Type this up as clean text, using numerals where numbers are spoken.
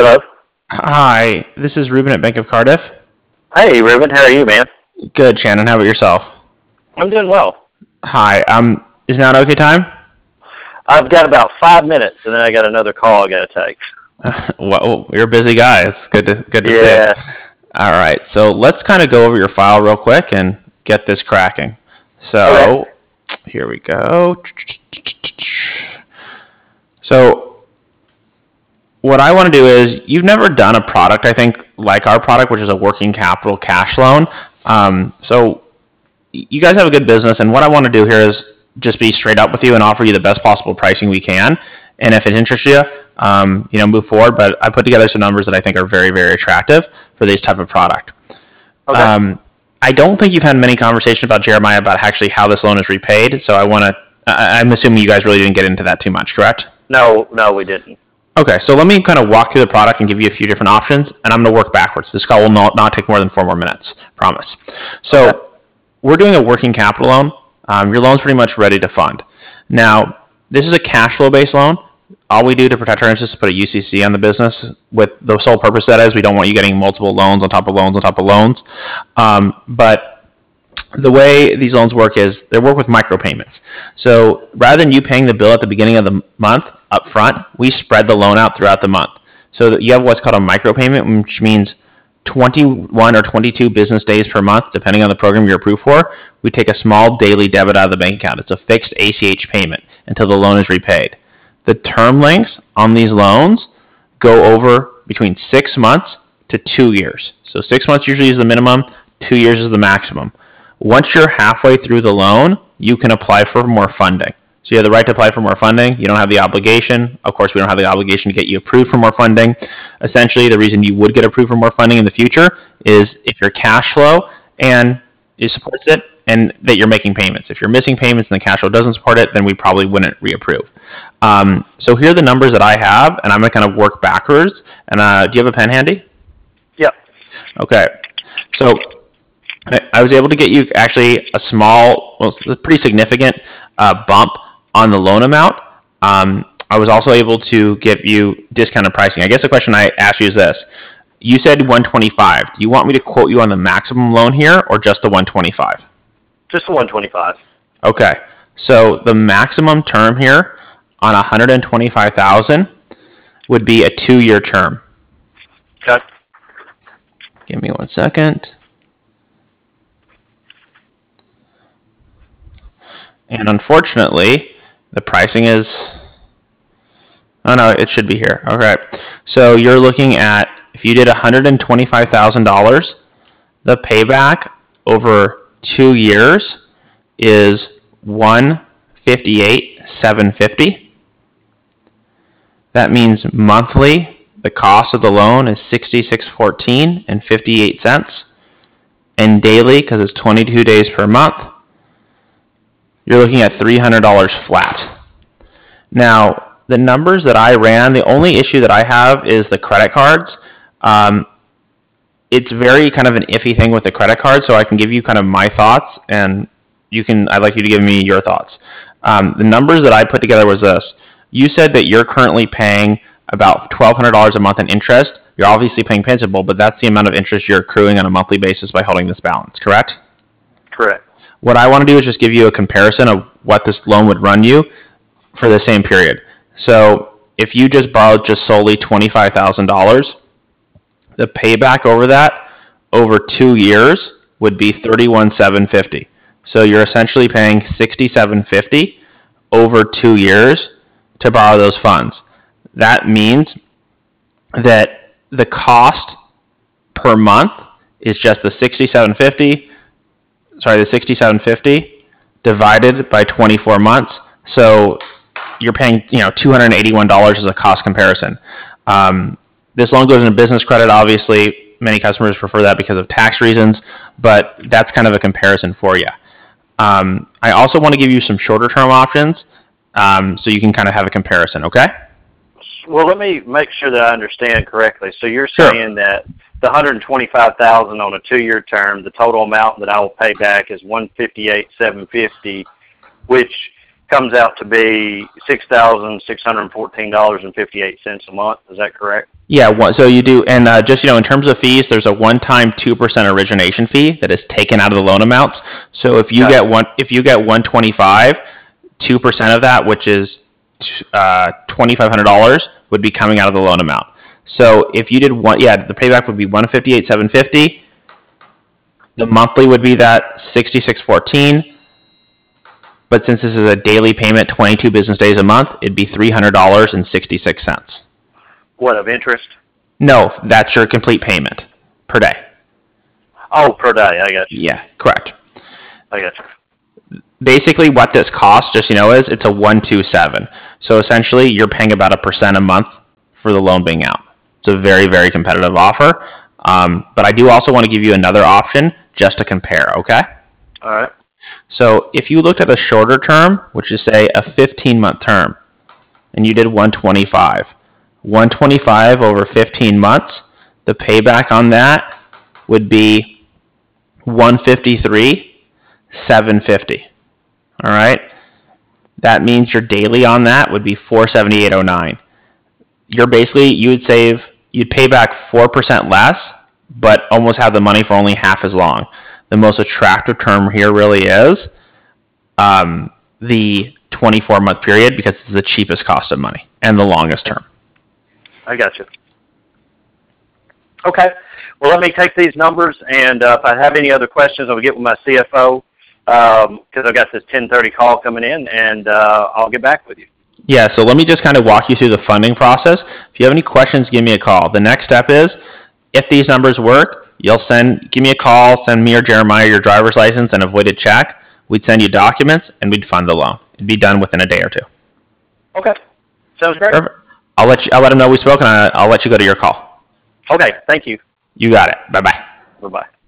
Hello. Hi, this is Ruben at Bank of Cardiff. Hey, Ruben. How are you, man? Good, Shannon. How about yourself? I'm doing well. Hi. Is now an okay time? I've got about 5 minutes, and then I got another call I got to take. Well, you're a busy guy. It's good to see. Yeah. All right. So let's kind of go over your file real quick and get this cracking. Okay. So here we go. So what I want to do is you've never done a product, I think, like our product, which is a working capital cash loan. So you guys have a good business, and what I want to do here is just be straight up with you and offer you the best possible pricing we can. And if it interests you, move forward. But I put together some numbers that I think are very, very attractive for this type of product. Okay. I don't think you've had many conversations about Jeremiah about actually how this loan is repaid. So I'm assuming you guys really didn't get into that too much, correct? No, we didn't. Okay, so let me kind of walk through the product and give you a few different options, and I'm going to work backwards. This call will not take more than 4 more minutes, promise. So Okay. we're doing a working capital loan. Your loan's pretty much ready to fund. Now, this is a cash flow based loan. All we do to protect our interests is put a UCC on the business with the sole purpose that is we don't want you getting multiple loans on top of loans on top of loans. But the way these loans work is they work with micropayments. So rather than you paying the bill at the beginning of the month up front, we spread the loan out throughout the month. So that you have what's called a micropayment, which means 21 or 22 business days per month, depending on the program you're approved for. We take a small daily debit out of the bank account. It's a fixed ACH payment until the loan is repaid. The term lengths on these loans go over between 6 months to 2 years. So 6 months usually is the minimum, 2 years is the maximum. Once you're halfway through the loan, you can apply for more funding. So you have the right to apply for more funding. You don't have the obligation. Of course, we don't have the obligation to get you approved for more funding. Essentially, the reason you would get approved for more funding in the future is if your cash flow and it supports it and that you're making payments. If you're missing payments and the cash flow doesn't support it, then we probably wouldn't reapprove. So here are the numbers that I have, and I'm going to kind of work backwards. And do you have a pen handy? Yep. Okay. So I was able to get you actually a pretty significant bump on the loan amount. I was also able to give you discounted pricing. I guess the question I asked you is this. You said 125. Do you want me to quote you on the maximum loan here or just the 125? Just the 125. Okay. So the maximum term here on 125,000 would be a 2-year term. Okay. Give me 1 second. And unfortunately, the pricing is... Oh, no, it should be here. Okay. So you're looking at, if you did $125,000, the payback over 2 years is $158,750. That means monthly, the cost of the loan is $66.14 and 58 cents. And daily, because it's 22 days per month, you're looking at $300 flat. Now, the numbers that I ran, the only issue that I have is the credit cards. It's very kind of an iffy thing with the credit card, so I can give you kind of my thoughts, and I'd like you to give me your thoughts. The numbers that I put together was this. You said that you're currently paying about $1,200 a month in interest. You're obviously paying principal, but that's the amount of interest you're accruing on a monthly basis by holding this balance, correct? Correct. What I want to do is just give you a comparison of what this loan would run you for the same period. So if you just borrowed just solely $25,000, the payback over 2 years would be $31,750. So you're essentially paying $67.50 over 2 years to borrow those funds. That means that the cost per month is just the $67.50 divided by 24 months. So you're paying $281 as a cost comparison. This loan goes into business credit. Obviously, many customers prefer that because of tax reasons, but that's kind of a comparison for you. I also want to give you some shorter term options so you can kind of have a comparison, okay? Well, let me make sure that I understand correctly. So you're Sure. saying that the 125,000 on a 2-year term, the total amount that I will pay back is 158,750, which comes out to be $6,614.58 a month. Is that correct? Yeah, so you do, and just, in terms of fees, there's a one-time 2% origination fee that is taken out of the loan amounts. So if you get 125, 2% of that, which is $2,500, would be coming out of the loan amount. So if you did the payback would be $158,750. The monthly would be that $66.14. But since this is a daily payment, 22 business days a month, it'd be $300.66. What, of interest? No, that's your complete payment per day. Oh, per day. I got you. Yeah, correct. I got you. Basically, what this costs, just is it's a 127. So essentially, you're paying about 1% a month for the loan being out. It's a very, very competitive offer. But I do also want to give you another option just to compare. Okay. All right. So if you looked at a shorter term, which is say a 15-month term, and you did 125 over 15 months, the payback on that would be 153,750. All right. That means your daily on that would be 478.09. You'd pay back 4% less, but almost have the money for only half as long. The most attractive term here really is the 24-month period, because it's the cheapest cost of money and the longest term. I got you. Okay. Well, let me take these numbers, and if I have any other questions, I'll get with my CFO because I've got this 10:30 call coming in, and I'll get back with you. Yeah, so let me just kind of walk you through the funding process. If you have any questions, give me a call. The next step is, if these numbers work, give me a call, send me or Jeremiah your driver's license and a voided check. We'd send you documents, and we'd fund the loan. It'd be done within a day or two. Okay. Sounds great. Perfect. I'll let them know we spoke, and I'll let you go to your call. Okay. Thank you. You got it. Bye-bye. Bye-bye.